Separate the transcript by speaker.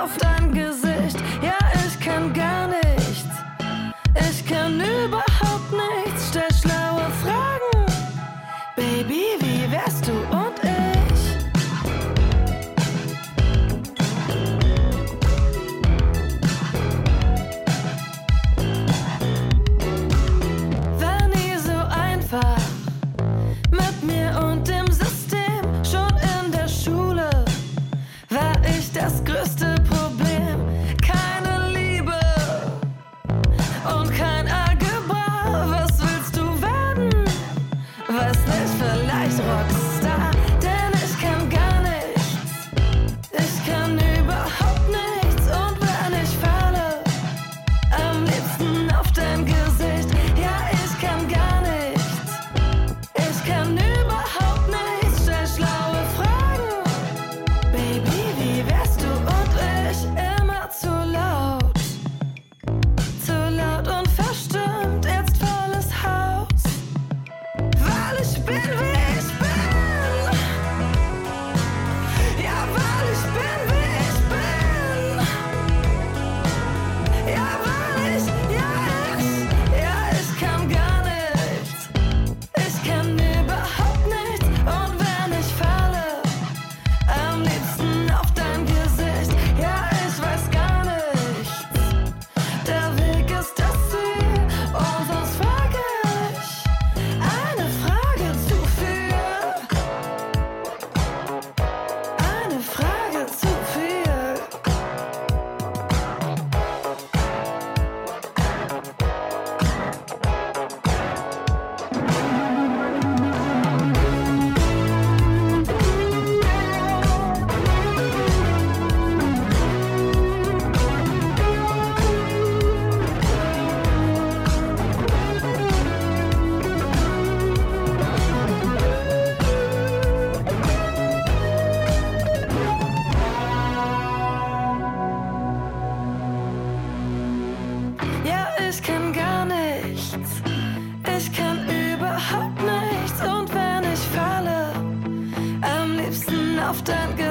Speaker 1: auf dein Gesicht. Ja, ich kann gar nichts. Ich kann überhaupt nichts. Stell schlaue Fragen. Baby, wie wärst du und ich? War nie so einfach. Mit mir und dem System. Schon in der Schule war ich das größte Problem. Keine Liebe und kein Algebra. Was willst du werden? Weiß nicht, vielleicht Rockstar. Denn ich kann gar nichts. Ich kann überhaupt nichts. Und wenn ich falle, am liebsten auf dein Gesicht. Ja, ich kann gar nichts. Ich kann überhaupt nichts. Stell schlaue Fragen. Baby, wie wärst du und ich? Immer zu laut und verstimmt, jetzt volles Haus, weil ich bin, wie ich bin. Ja, weil ich bin, wie ich bin. Ja, weil ich kann gar nichts. Ich kann überhaupt nichts. Und wenn ich falle, am liebsten auf dein Gesicht. Ja, ich weiß gar nichts. Der Weg ist das Ziel. Und sonst frage ich eine Frage zu viel. Eine Frage zu viel. Ja, ich kann gar nichts. Ich kann überhaupt nichts. Und wenn ich falle, am liebsten auf dein Gesicht.